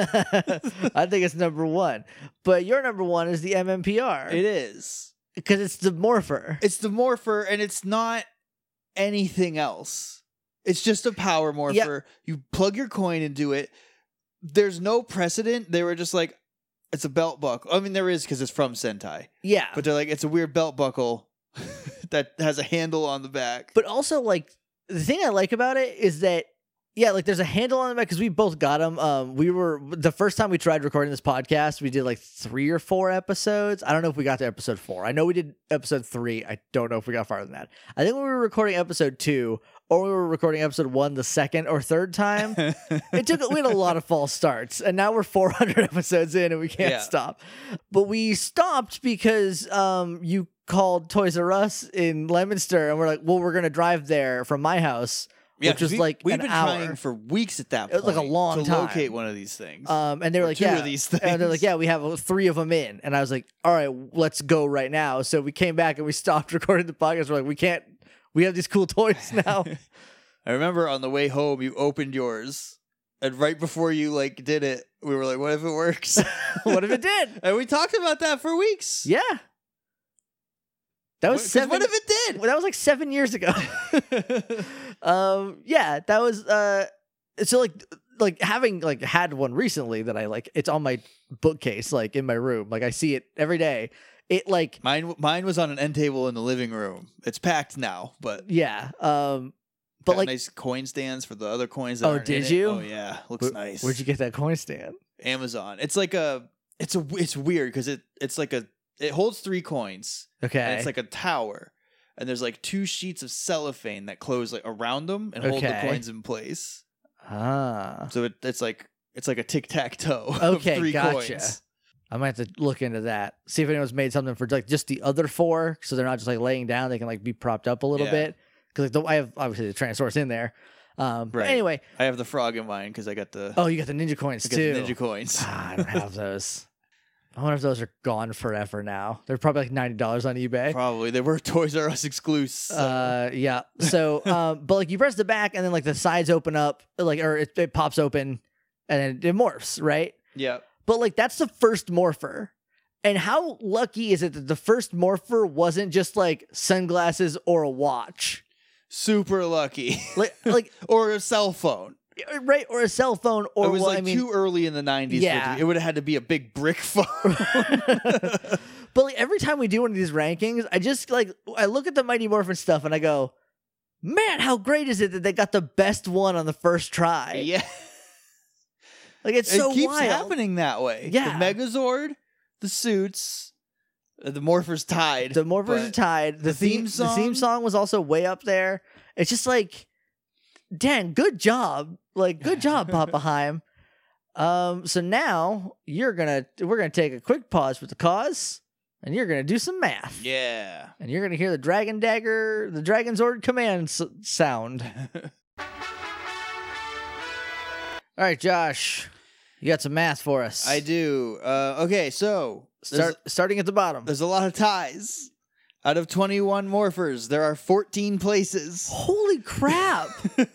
I think it's number 1. But your number 1 is the MMPR. It is. Because it's the morpher. It's the morpher, and it's not anything else. It's just a power morpher. Yep. You plug your coin into it. There's no precedent. They were just like, it's a belt buckle. I mean, there is because it's from Sentai. Yeah. But they're like, it's a weird belt buckle that has a handle on the back. But also, like, the thing I like about it is that, yeah, like there's a handle on the back because we both got them. We were the first time we tried recording this podcast, we did like 3 or 4 episodes. I don't know if we got to episode 4. I know we did episode 3. I don't know if we got farther than that. I think we were recording episode 2 or we were recording episode 1 the second or third time. We had a lot of false starts, and now we're 400 episodes in and we can't stop. But we stopped because you called Toys R Us in Leominster, and we're like, well, we're gonna drive there from my house, which was like we've an been hour. trying for weeks at that point. It was like a long to time locate one of these things. And they were like, 2 yeah, of these things. and they're like, yeah, we have 3 of them in, and I was like, all right, let's go right now. So we came back and we stopped recording the podcast. We're like, we have these cool toys now. I remember on the way home, you opened yours, and right before you like did it, we were like, what if it works? What if it did? And we talked about that for weeks. Yeah. That was 7. What if it did? That was like 7 years ago. Yeah, that was so like having like had one recently that I like. It's on my bookcase, like in my room. Like I see it every day. It like Mine was on an end table in the living room. It's packed now, but yeah. But got like nice coin stands for the other coins. That Oh, aren't did in it. you? Oh yeah, looks nice. Where'd you get that coin stand? Amazon. It's like it's weird because it's like it holds 3 coins. Okay. And it's like a tower, and there's like 2 sheets of cellophane that close like around them and hold the Okay. coins in place. Ah. So it's like a tic-tac-toe Okay, of 3 gotcha. coins. I might have to look into that. See if anyone's made something for like just the other 4, so they're not just like laying down. They can like be propped up a little Yeah. bit. Because like I have obviously the Tyrannosaurus in there. But Right. anyway, I have the frog in mine because I got the oh, you got the ninja coins I got too. the ninja coins. I don't have those. I wonder if those are gone forever now. They're probably like $90 on eBay. Probably they were Toys R Us exclusive. Yeah. So, but like you press the back and then like the sides open up, like or it pops open, and then it morphs, right? Yeah. But like that's the first morpher. And how lucky is it that the first morpher wasn't just like sunglasses or a watch, Super lucky. like Or a cell phone. right, or a cell phone, or It was well, like I mean, too early in the 90s. Yeah. It would have had to be a big brick phone. but like every time we do one of these rankings, I just like I look at the Mighty Morphin stuff and I go, man, how great is it that they got the best one on the first try? Yeah. Like it's so it keeps wild. happening that way. Yeah. The Megazord, the suits, the Morphers tied. The Morphers are tied. The theme song? The theme song was also way up there. It's just like, Dan, good job. Like, good job, Papa Heim. So now we're gonna take a quick pause with the cause, and you're gonna do some math. Yeah. And you're gonna hear the Dragon Dagger, the Dragon Zord command sound. All right, Josh, you got some math for us. I do. Okay, so Starting at the bottom. there's a lot of ties. Out of 21 Morphers, there are 14 places. Holy crap!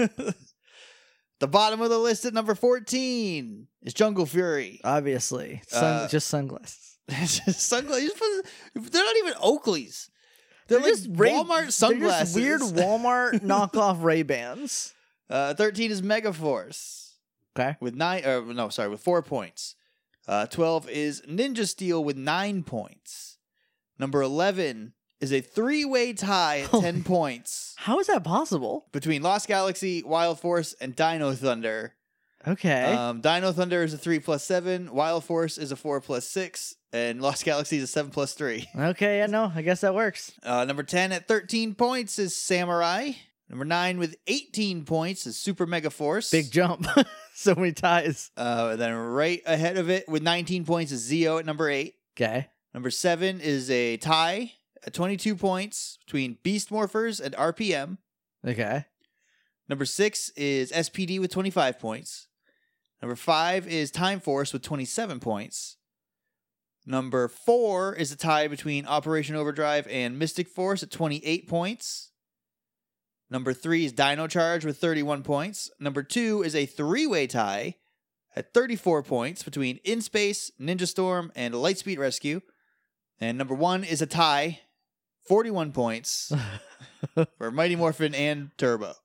The bottom of the list at number 14 is Jungle Fury. Obviously, just sunglasses. Sunglasses. They're not even Oakley's. They're like just Walmart sunglasses. They're just weird Walmart knockoff Ray-Bans. 13 is Megaforce Okay. with 4 points. 12 is Ninja Steel with 9 points. Number 11 is a 3-way tie at 10 points How is that possible? between Lost Galaxy, Wild Force, and Dino Thunder. Okay. Dino Thunder is a 3 plus 7, Wild Force is a 4 plus 6, and Lost Galaxy is a 7 plus 3. Okay, yeah, no, I guess that works. Number 10 at 13 points is Samurai. Number 9 with 18 points is Super Mega Force. Big jump. So many ties. Then right ahead of it with 19 points is Zeo at number 8. Okay. Number 7 is a tie at 22 points between Beast Morphers and RPM. Okay. Number 6 is SPD with 25 points. Number 5 is Time Force with 27 points. Number 4 is a tie between Operation Overdrive and Mystic Force at 28 points. Number 3 is Dino Charge with 31 points. Number 2 is a 3-way tie at 34 points between In Space, Ninja Storm, and Lightspeed Rescue. And number 1 is a tie, 41 points for Mighty Morphin and Turbo.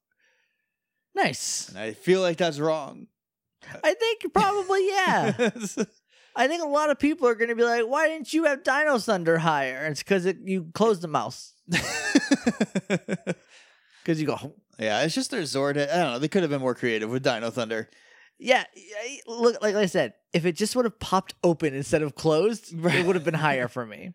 Nice. And I feel like that's wrong. I think probably, yeah. I think a lot of people are going to be like, why didn't you have Dino Thunder higher? And it's because you closed the mouse. Because you go, Yeah, it's just their Zord. I don't know. They could have been more creative with Dino Thunder. yeah, look, like I said, if it just would have popped open instead of closed, it would have been higher for me.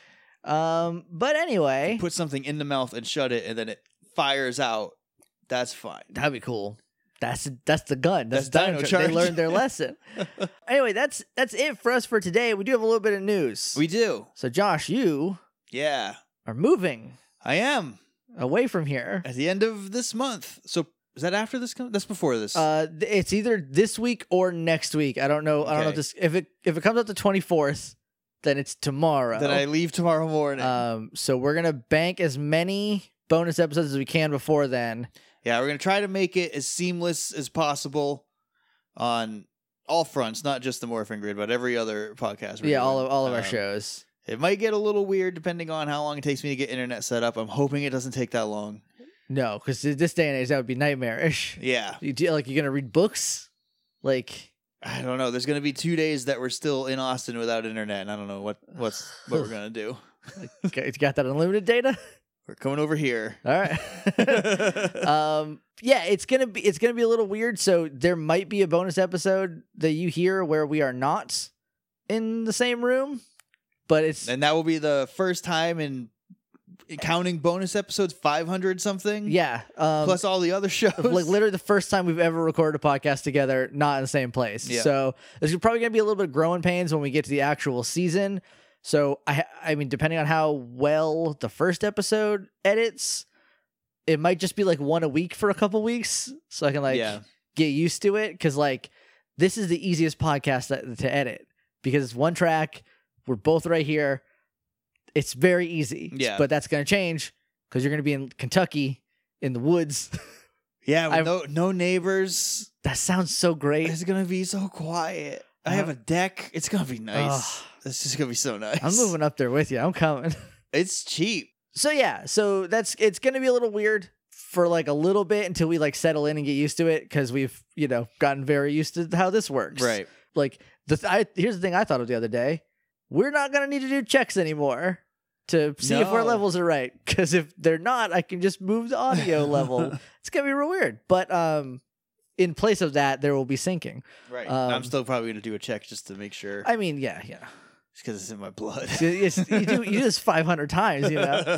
But anyway, Put something in the mouth and shut it, and then it fires out. That's fine. that'd be cool. That's the gun. That's Dino Dino Charge. Charge. They learned their lesson. Anyway, that's it for us for today. We do have a little bit of news. We do. So Josh, you Yeah, are moving I am away from here. at the end of this month. So is that after this? That's before this. It's either this week or next week. I don't know. I don't know if it comes out the 24th, then it's tomorrow. Then I leave tomorrow morning. So we're gonna bank as many bonus episodes as we can before then. Yeah, we're going to try to make it as seamless as possible on all fronts, not just the Morphin Grid, but every other podcast. All of our shows. It might get a little weird depending on how long it takes me to get internet set up. I'm hoping it doesn't take that long. No, because this day and age, that would be nightmarish. Yeah. You're going to read books? Like... I don't know. There's going to be 2 days that we're still in Austin without internet, and I don't know what we're going to do. Okay, you got that unlimited data? We're coming over here. All right. Yeah, it's gonna be a little weird. So there might be a bonus episode that you hear where we are not in the same room, but And that will be the first time in counting bonus episodes 500 something. Yeah. Plus all the other shows. Like literally the first time we've ever recorded a podcast together, not in the same place. Yeah. So there's probably gonna be a little bit of growing pains when we get to the actual season. So I mean, depending on how well the first episode edits, it might just be like one a week for a couple weeks, so I can get used to it. Because like this is the easiest podcast to edit because it's one track. We're both right here. It's very easy. Yeah. But that's gonna change because you're gonna be in Kentucky in the woods. Yeah, with no neighbors. That sounds so great. It's gonna be so quiet. I have a deck. It's gonna be nice. It's just gonna be so nice. I'm moving up there with you. I'm coming. It's cheap. So yeah, it's gonna be a little weird for like a little bit until we like settle in and get used to it because we've gotten very used to how this works. Right. Like here's the thing I thought of the other day. We're not gonna need to do checks anymore to see if our levels are right. Because if they're not, I can just move the audio level. It's gonna be real weird. But in place of that, there will be syncing. Right. I'm still probably gonna do a check just to make sure. I mean, yeah. It's because it's in my blood. You do this 500 times,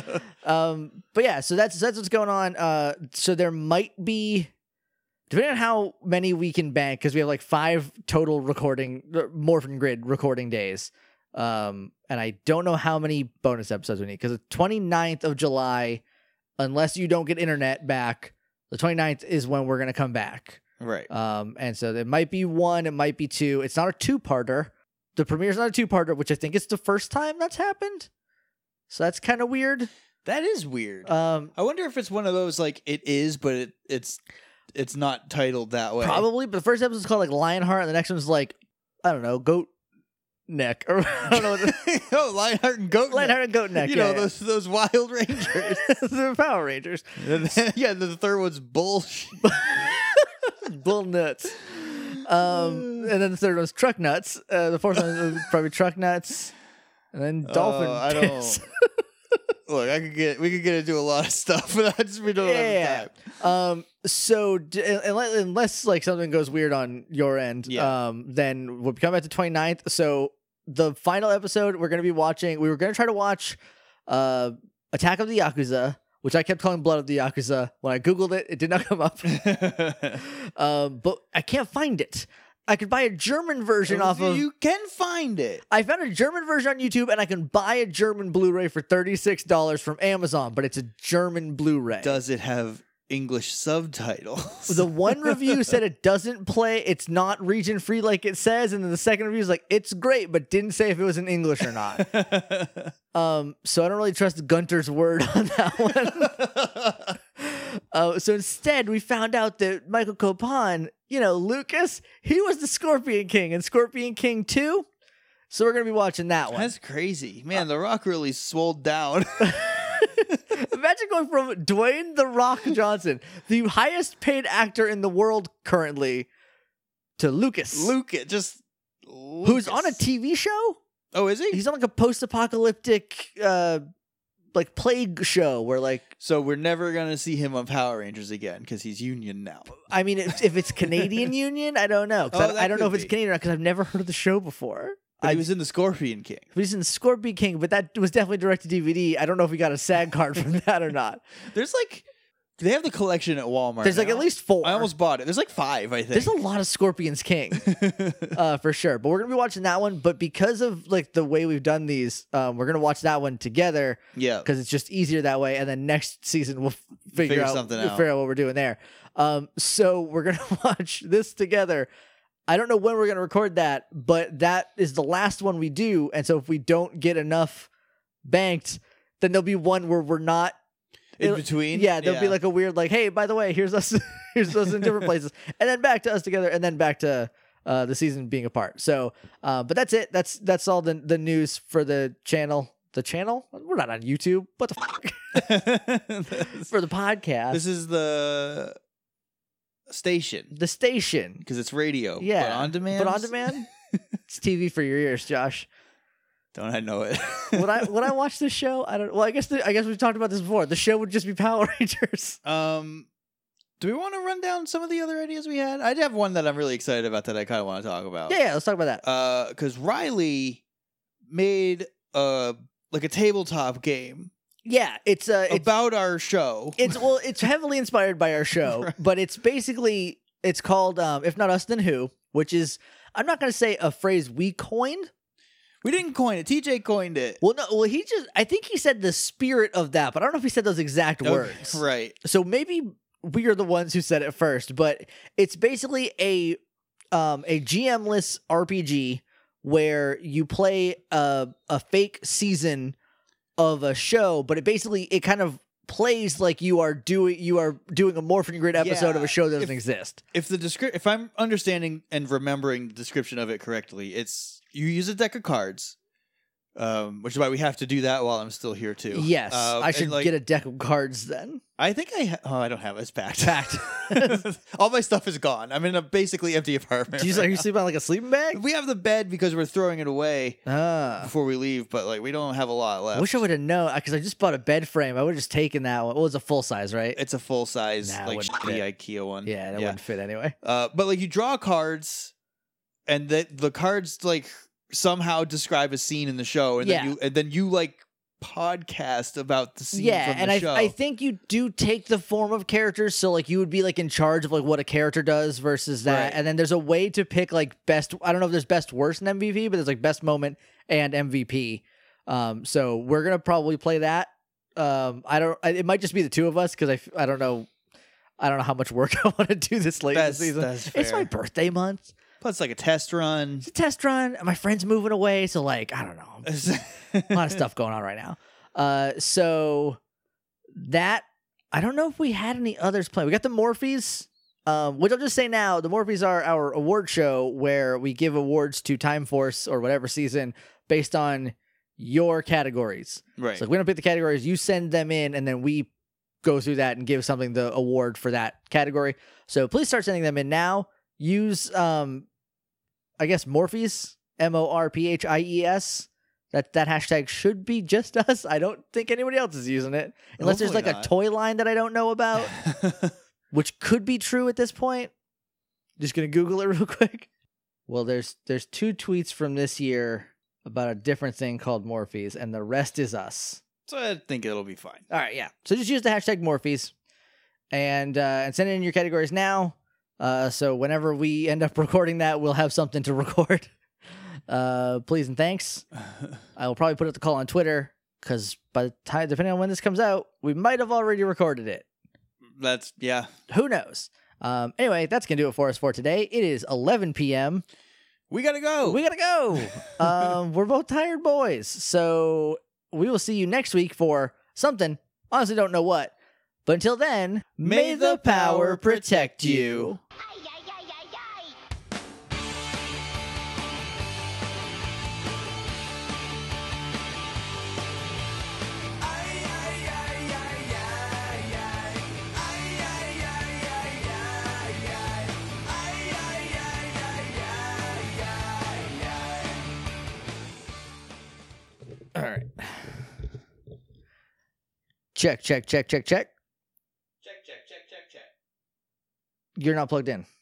But yeah, so that's what's going on. So there might be, depending on how many we can bank, because we have like 5 total Morphin Grid recording days. And I don't know how many bonus episodes we need because the 29th of July, unless you don't get internet back, the 29th is when we're gonna come back. Right. And so there might be 1, it might be 2. It's not a 2-parter. The premiere's not a 2-parter, which I think it's the first time that's happened. So that's kind of weird. That is weird. I wonder if it's one of those like it is, but it's not titled that way. Probably, but the first episode's called like Lionheart, and the next one's like, I don't know, Goat Neck, or I don't know what oh, Lionheart and Goat Lionheart and Goat Neck. Those Wild Rangers. The Power Rangers. Yeah, the third one's Bull. Bull Nuts. And then the third one's Truck Nuts. The fourth one is probably Truck Nuts. And then Dolphin I Piss. don't. Look, we could get into a lot of stuff, but we don't have time. So unless like something goes weird on your end, then we'll come back to 29th. So the final episode we were going to try to watch Attack of the Yakuza, which I kept calling Blood of the Yakuza. When I Googled it, it did not come up. But I can't find it. I could buy a German version off of... You can find it. I found a German version on YouTube, and I can buy a German Blu-ray for $36 from Amazon, but it's a German Blu-ray. Does it have English subtitles? The one review said it doesn't play, it's not region-free like it says, and then the second review is like, it's great, but didn't say if it was in English or not. So I don't really trust Gunter's word on that one. So instead, we found out that Michael Copan, Lucas, he was the Scorpion King in Scorpion King 2. So we're going to be watching that one. That's crazy. Man, The Rock really swolled down. Imagine going from Dwayne The Rock Johnson, the highest paid actor in the world currently, to Lucas. Lucas. Who's on a TV show? Oh, is he? He's on like a post-apocalyptic like plague show where like... So we're never going to see him on Power Rangers again because he's Union now. I mean, if it's Canadian Union, I don't know. I don't know if it's Canadian because I've never heard of the show before. But he was in the Scorpion King. He was in Scorpion King, but that was definitely direct to DVD. I don't know if we got a SAG card from that or not. There's like... They have the collection at Walmart. There's like at least 4. I almost bought it. There's like 5, I think. There's a lot of Scorpions King, for sure. But we're gonna be watching that one. But because of like the way we've done these, we're gonna watch that one together. Yeah, because it's just easier that way. And then next season we'll figure out what we're doing there. So we're gonna watch this together. I don't know when we're gonna record that, but that is the last one we do. And so if we don't get enough banked, then there'll be one where we're not. In between? Yeah, there'll be like a weird like, hey, by the way, here's us in different places. And then back to us together, and then back to the season being apart. So, but that's it. That's all the news for the channel. The channel? We're not on YouTube. What the fuck? For the podcast. This is the station. The station. Because it's radio. Yeah. But on demand? But on demand? It's TV for your ears, Josh. Don't I know it? Would I watch this show? I don't. Well, I guess we've talked about this before. The show would just be Power Rangers. Do we want to run down some of the other ideas we had? I have one that I'm really excited about that I kind of want to talk about. Yeah, let's talk about that. Because Riley made a tabletop game. Yeah, it's about our show. It's heavily inspired by our show, right. But it's called If Not Us Then Who, which is, I'm not going to say a phrase we coined. We didn't coin it. TJ coined it. Well, no. Well, I think he said the spirit of that, but I don't know if he said those exact words. Right. So maybe we are the ones who said it first, but it's basically a GM-less RPG where you play a fake season of a show, but it kind of plays like you are doing a Morphin Grid episode of a show that doesn't exist. If I'm understanding and remembering the description of it correctly, it's you use a deck of cards, which is why we have to do that while I'm still here too. Yes, I should get a deck of cards then. I think I don't have it. It's packed. All my stuff is gone. I'm in a basically empty apartment. Are you sleeping on like a sleeping bag? We have the bed because we're throwing it away before we leave, but we don't have a lot left. I wish I would have known because I just bought a bed frame. I would have just taken that one. Well, it's a full size, right? It's a full size, shitty IKEA one. Yeah, that wouldn't fit anyway. But you draw cards, and the cards somehow describe a scene in the show, and then you podcast about the scene from the show. I think you do take the form of characters, so you would be in charge of what a character does versus that, right. And then there's a way to pick best. I don't know if there's best, worst, and MVP, but there's best moment and MVP. So we're gonna probably play that. It might just be the two of us because I don't know how much work I want to do this late in the season. That's fair. It's my birthday month. Plus, a test run. It's a test run. My friend's moving away, so I don't know. A lot of stuff going on right now. So that I don't know if we had any others planned. We got the Morphies, which I'll just say now. The Morphies are our award show where we give awards to Time Force or whatever season based on your categories. Right. So we don't pick the categories. You send them in, and then we go through that and give something the award for that category. So please start sending them in now. Use, I guess, Morphies, MORPHIES. That hashtag should be just us. I don't think anybody else is using it. Unless Hopefully there's a toy line that I don't know about, which could be true at this point. Just going to Google it real quick. Well, there's 2 tweets from this year about a different thing called Morphies, and the rest is us. So I think it'll be fine. All right, yeah. So just use the hashtag Morphies and send in your categories now. So whenever we end up recording that, we'll have something to record. Please and thanks. I will probably put up the call on Twitter because by the time, depending on when this comes out, we might have already recorded it. Who knows? Anyway, that's going to do it for us for today. It is 11 p.m. We got to go. We're both tired boys. So we will see you next week for something. Honestly, don't know what. But until then, may the power protect you. All right. Check. Check. You're not plugged in.